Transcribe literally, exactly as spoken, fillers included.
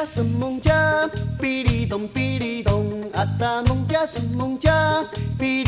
什么家，哔哩咚哔哩咚，阿达蒙家什么家，哔